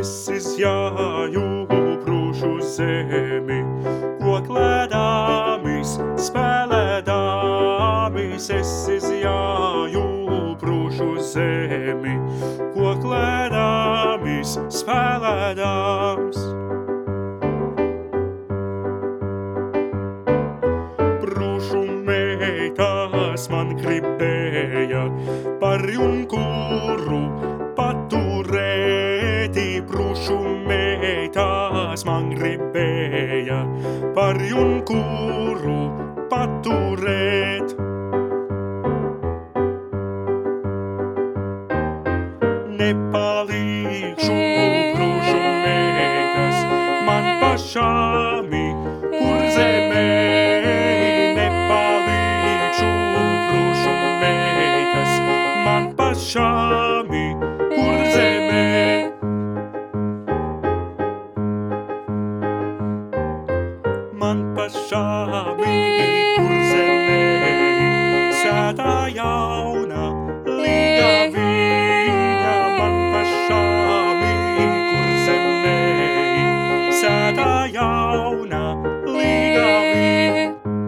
es izjāju prūšu zemi, koklēdāmis, spēlēdāmis, es izjāju prūšu zemi, koklēdāmis, spēlēdāms. Prūšu meitas man gribēja par junkuru paturēti, prūšu meitas man gribēja par junkuru paturēt. Nepalīkšu prūšu meitas man pašāmi, kur zemē. Nepalīkšu prūšu meitas man pašāmi, kur zemē. Man pašāmi, kur zemē, sētā jauna, līga viņa. Man pašāmi, kur zemē, sētā jauna, līga viņa.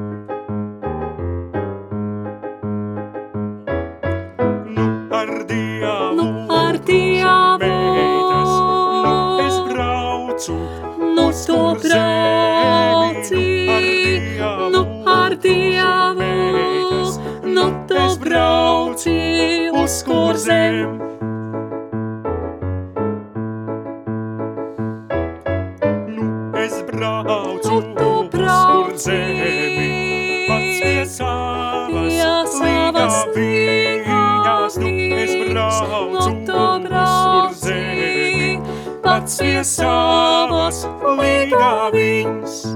Nu ar Dievu, meitas, nu es braucu, uz kur zemi. Nu ar Dievu, nu tu brauci, uz kur zem. Nu es braucu, uz kur zemi, pats pie savas līgaviņas. Nu es braucu, uz kur zemi, pats pie savas līgaviņas.